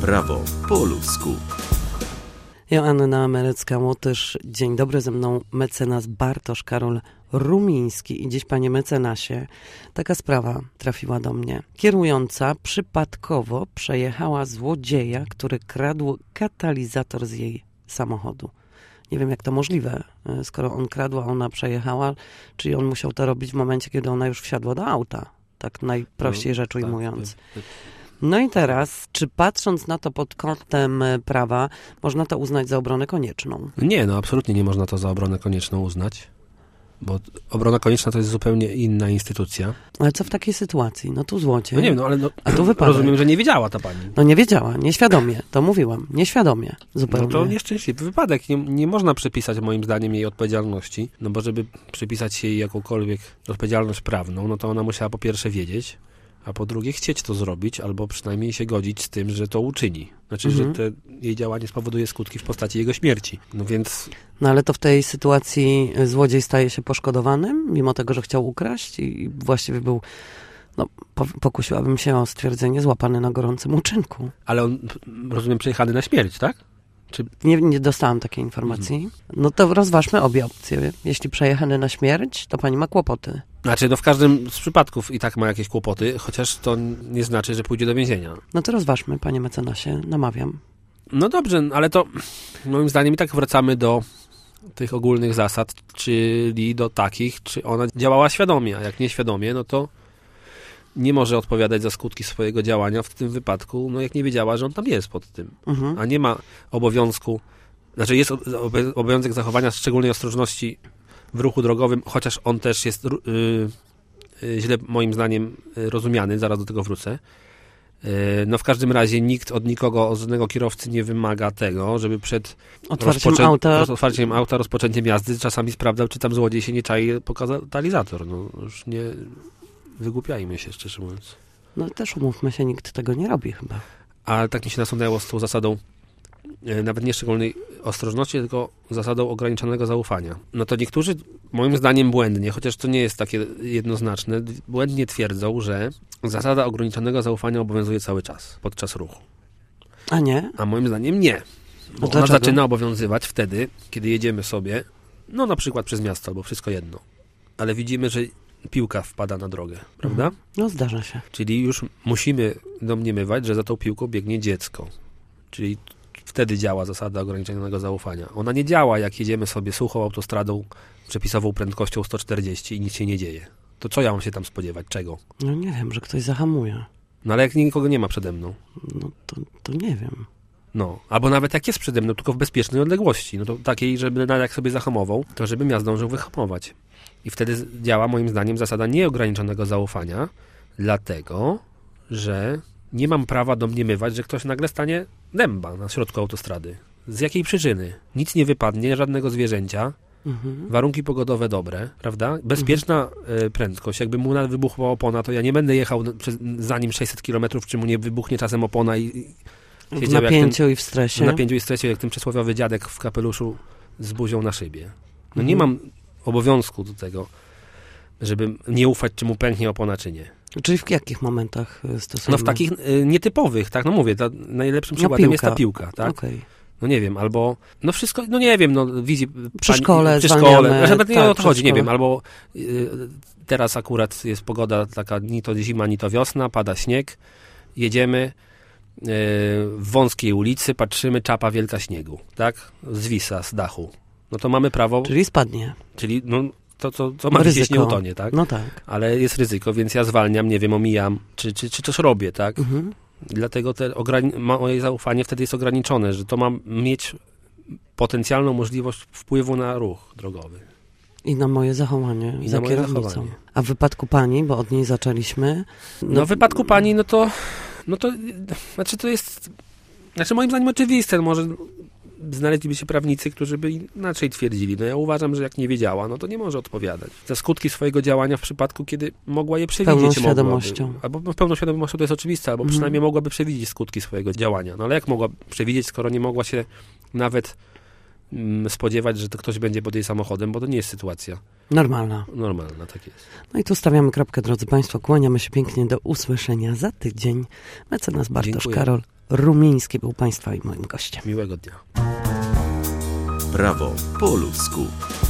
Prawo po ludzku. Joanna Merecka-Łotysz. Dzień dobry, ze mną mecenas Bartosz Karol Rumiński. I dziś, panie mecenasie, taka sprawa trafiła do mnie. Kierująca przypadkowo przejechała złodzieja, który kradł katalizator z jej samochodu. Nie wiem, jak to możliwe, skoro on kradł, a ona przejechała, czyli on musiał to robić w momencie, kiedy ona już wsiadła do auta. Tak najprościej rzecz ujmując. No i teraz, czy patrząc na to pod kątem prawa, można to uznać za obronę konieczną? Nie, absolutnie nie można to za obronę konieczną uznać, bo obrona konieczna to jest zupełnie inna instytucja. Ale co w takiej sytuacji? No tu złodziej, No nie wiem, ale a tu wypadek. Rozumiem, że nie wiedziała ta pani. No nie wiedziała, nieświadomie, to mówiłam, nieświadomie zupełnie. No to nieszczęśliwy wypadek. Nie można przypisać moim zdaniem jej odpowiedzialności, no bo żeby przypisać jej jakąkolwiek odpowiedzialność prawną, no to ona musiała po pierwsze wiedzieć, a po drugie chcieć to zrobić, albo przynajmniej się godzić z tym, że to uczyni. Znaczy, że jej działanie spowoduje skutki w postaci jego śmierci. No więc... No ale to w tej sytuacji złodziej staje się poszkodowanym, mimo tego, że chciał ukraść i właściwie był, pokusiłabym się o stwierdzenie, złapany na gorącym uczynku. Ale on, rozumiem, przejechany na śmierć, tak? Czy... Nie dostałam takiej informacji. No to rozważmy obie opcje. Jeśli przejechany na śmierć, to pani ma kłopoty. Znaczy, w każdym z przypadków i tak ma jakieś kłopoty, chociaż to nie znaczy, że pójdzie do więzienia. No to rozważmy, panie mecenasie, namawiam. No dobrze, ale to moim zdaniem i tak wracamy do tych ogólnych zasad, czyli do takich, czy ona działała świadomie, a jak nieświadomie, no to nie może odpowiadać za skutki swojego działania w tym wypadku, no jak nie wiedziała, że on tam jest pod tym. A nie ma obowiązku, znaczy jest obowiązek zachowania szczególnej ostrożności w ruchu drogowym, chociaż on też jest źle moim zdaniem rozumiany, zaraz do tego wrócę. No w każdym razie nikt od nikogo, od żadnego kierowcy nie wymaga tego, żeby przed otwarciem auta, rozpoczęciem jazdy czasami sprawdzał, czy tam złodziej się nie czai po katalizator. No już nie wygłupiajmy się, szczerze mówiąc. No też umówmy się, nikt tego nie robi chyba. Ale tak mi się nasunęło z tą zasadą nawet nie szczególnej ostrożności, tylko zasadą ograniczonego zaufania. No to niektórzy, moim zdaniem błędnie, chociaż to nie jest takie jednoznaczne, błędnie twierdzą, że zasada ograniczonego zaufania obowiązuje cały czas, podczas ruchu. A nie? A moim zdaniem nie. Bo ona zaczyna obowiązywać wtedy, kiedy jedziemy sobie, no na przykład przez miasto, albo wszystko jedno. Ale widzimy, że piłka wpada na drogę, prawda? No zdarza się. Czyli już musimy domniemywać, że za tą piłką biegnie dziecko. Czyli wtedy działa zasada ograniczonego zaufania. Ona nie działa, jak jedziemy sobie suchą autostradą przepisową prędkością 140 i nic się nie dzieje. To co ja mam się tam spodziewać? Czego? No nie wiem, że ktoś zahamuje. No ale jak nikogo nie ma przede mną? No to nie wiem. No, albo nawet jak jest przede mną, tylko w bezpiecznej odległości. No to takiej, żeby nawet jak sobie zahamował, to żebym ja zdążył wyhamować. I wtedy działa moim zdaniem zasada nieograniczonego zaufania, dlatego, że nie mam prawa domniemywać, że ktoś nagle stanie dęba na środku autostrady. Z jakiej przyczyny? Nic nie wypadnie, żadnego zwierzęcia, warunki pogodowe dobre, prawda? Bezpieczna prędkość. Jakby mu wybuchła opona, to ja nie będę jechał za nim 600 km, czy mu nie wybuchnie czasem opona i w napięciu i w stresie. W napięciu i stresie, jak ten przysłowiowy dziadek w kapeluszu z buzią na szybie. No nie mam obowiązku do tego, żeby nie ufać, czy mu pęknie opona, czy nie. Czyli w jakich momentach stosujemy? No w takich nietypowych, tak, no mówię, najlepszym przykładem jest ta piłka, tak? Okay. No nie wiem, albo, no wszystko, no nie wiem, no widzi... Przy szkole nawet nie o to chodzi, nie wiem, albo teraz akurat jest pogoda taka, ni to zima, ni to wiosna, pada śnieg, jedziemy w wąskiej ulicy, patrzymy, czapa wielka śniegu, tak? Zwisa z dachu. No to mamy prawo... Czyli spadnie. Czyli, no... To ma gdzieś nie utonie, tak? No tak. Ale jest ryzyko, więc ja zwalniam, nie wiem, omijam, czy coś robię, tak? Dlatego moje zaufanie wtedy jest ograniczone, że to mam mieć potencjalną możliwość wpływu na ruch drogowy. I na moje zachowanie za kierownicą. A w wypadku pani, bo od niej zaczęliśmy... No w wypadku pani, znaczy moim zdaniem oczywiste, może... Znaleźliby się prawnicy, którzy by inaczej twierdzili. No ja uważam, że jak nie wiedziała, no to nie może odpowiadać za skutki swojego działania w przypadku, kiedy mogła je przewidzieć. Pełną świadomością. Albo pełną świadomością to jest oczywiste, albo przynajmniej mogłaby przewidzieć skutki swojego działania. No ale jak mogła przewidzieć, skoro nie mogła się nawet spodziewać, że to ktoś będzie pod jej samochodem, bo to nie jest sytuacja normalna. Normalna, tak jest. No i tu stawiamy kropkę, drodzy Państwo. Kłaniamy się pięknie, do usłyszenia za tydzień. Mecenas Bartosz Karol Rumiński był Państwa i moim gościem. Miłego dnia. Prawo po ludzku.